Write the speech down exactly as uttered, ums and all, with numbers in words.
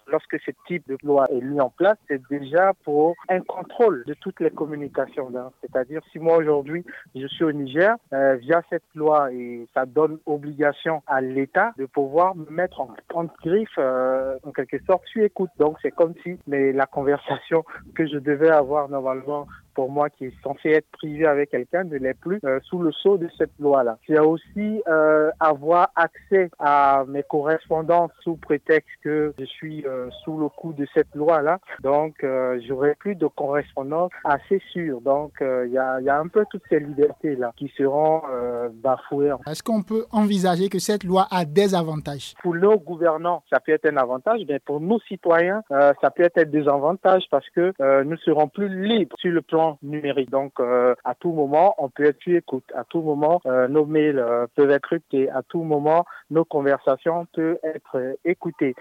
lorsque ce type de loi est mis en place, c'est déjà pour un contrôle de toutes les communications. Hein. C'est-à-dire, si moi aujourd'hui, je suis au Niger, euh, via cette loi, et ça donne obligation à l'État de pouvoir me mettre en, en griffe, euh, en quelque sorte, sur écoute. Donc, c'est comme si mais la conversation que je devais avoir normalement pour moi qui est censé être privé avec quelqu'un ne l'est plus euh, sous le sceau de cette loi-là. Il y a aussi euh, avoir accès à mes correspondances sous prétexte que je suis euh, sous le coup de cette loi-là. Donc, euh, j'aurai plus de correspondance assez sûre. Donc, il euh, y, a, y a un peu toutes ces libertés-là qui seront euh, bafouées. Est-ce qu'on peut envisager que cette loi a des avantages? Pour nos gouvernants, ça peut être un avantage, mais pour nos citoyens, euh, ça peut être un désavantage parce que euh, nous serons plus libres sur le plan numérique. Donc, euh, à tout moment, on peut être sur écoute. À tout moment, euh, nos mails euh, peuvent être cryptés. À tout moment, nos conversations peuvent être euh, écoutées.